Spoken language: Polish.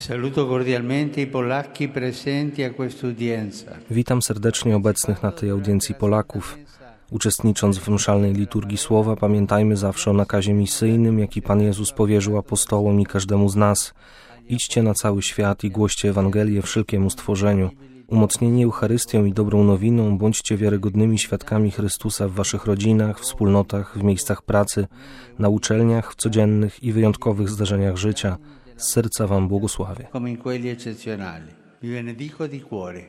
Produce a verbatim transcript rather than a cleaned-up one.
Saluto cordialmente i polacchi presenti a questa udienza. Witam serdecznie obecnych na tej audiencji Polaków. Uczestnicząc w mszalnej liturgii słowa, pamiętajmy zawsze o nakazie misyjnym, jaki Pan Jezus powierzył apostołom i każdemu z nas. Idźcie na cały świat i głoście Ewangelię wszelkiemu stworzeniu. Umocnieni Eucharystią i dobrą nowiną, bądźcie wiarygodnymi świadkami Chrystusa w waszych rodzinach, wspólnotach, w miejscach pracy, na uczelniach, w codziennych i wyjątkowych zdarzeniach życia. Z serca wam błogosławię. Come in quelli eccezionali. Vi benedico di cuore.